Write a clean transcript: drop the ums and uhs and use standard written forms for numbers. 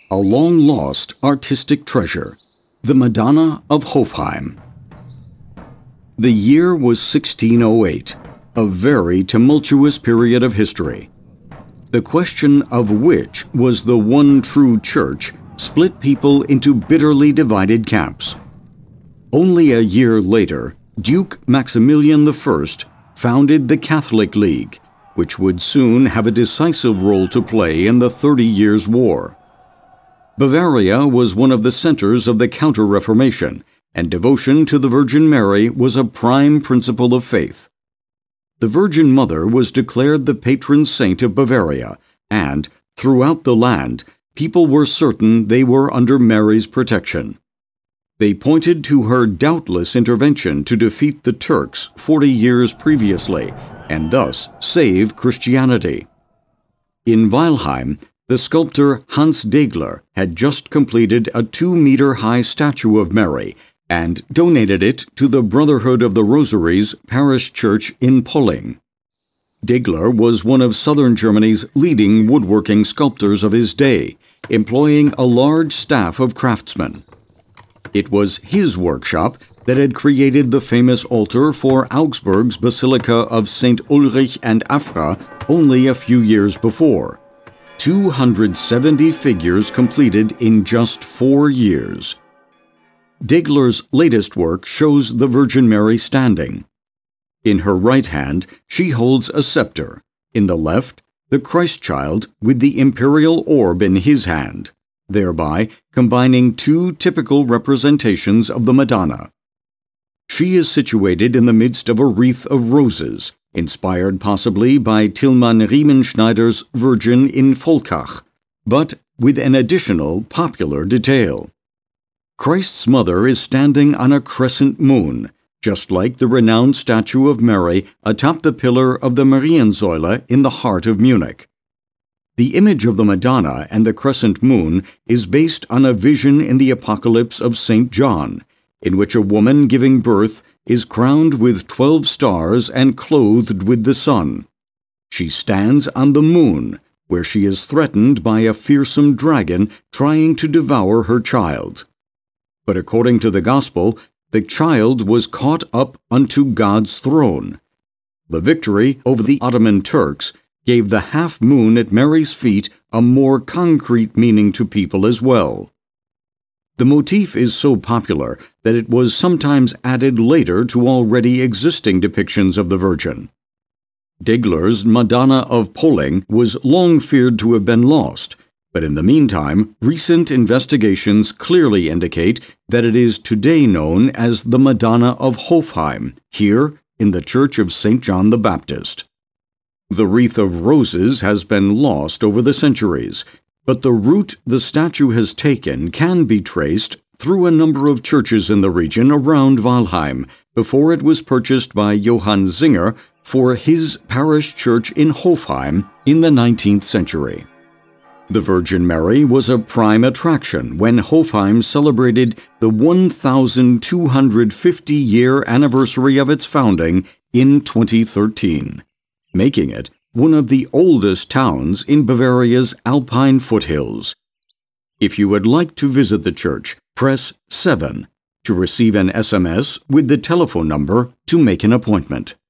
A long-lost artistic treasure, the Madonna of Hofheim. The year was 1608, a very tumultuous period of history. The question of which was the one true church split people into bitterly divided camps. Only a year later, Duke Maximilian I founded the Catholic League, which would soon have a decisive role to play in the 30 Years' War. Bavaria was one of the centers of the Counter-Reformation, and devotion to the Virgin Mary was a prime principle of faith. The Virgin Mother was declared the patron saint of Bavaria, and, throughout the land, people were certain they were under Mary's protection. They pointed to her doubtless intervention to defeat the Turks 40 years previously, and thus save Christianity. In Weilheim, the sculptor Hans Degler had just completed a 2-meter-high statue of Mary and donated it to the Brotherhood of the Rosaries parish church in Polling. Degler was one of southern Germany's leading woodworking sculptors of his day, employing a large staff of craftsmen. It was his workshop that had created the famous altar for Augsburg's Basilica of St. Ulrich and Afra only a few years before. 270 figures completed in just 4 years. Degler's latest work shows the Virgin Mary standing. In her right hand, she holds a scepter. In the left, the Christ child with the imperial orb in his hand, thereby combining two typical representations of the Madonna. She is situated in the midst of a wreath of roses, inspired possibly by Tilman Riemenschneider's Virgin in Volkach, but with an additional popular detail. Christ's mother is standing on a crescent moon, just like the renowned statue of Mary atop the pillar of the Mariensäule in the heart of Munich. The image of the Madonna and the crescent moon is based on a vision in the Apocalypse of St. John, in which a woman giving birth is crowned with 12 stars and clothed with the sun. She stands on the moon, where she is threatened by a fearsome dragon trying to devour her child. But according to the Gospel, the child was caught up unto God's throne. The victory over the Ottoman Turks gave the half-moon at Mary's feet a more concrete meaning to people as well. The motif is so popular that it was sometimes added later to already existing depictions of the Virgin. Degler's Madonna of Polling was long feared to have been lost, but in the meantime, recent investigations clearly indicate that it is today known as the Madonna of Hofheim, here in the Church of St. John the Baptist. The wreath of roses has been lost over the centuries, but the route the statue has taken can be traced through a number of churches in the region around Weilheim before it was purchased by Johann Singer for his parish church in Hofheim in the 19th century. The Virgin Mary was a prime attraction when Hofheim celebrated the 1,250-year anniversary of its founding in 2013, making it one of the oldest towns in Bavaria's Alpine foothills. If you would like to visit the church, press 7 to receive an SMS with the telephone number to make an appointment.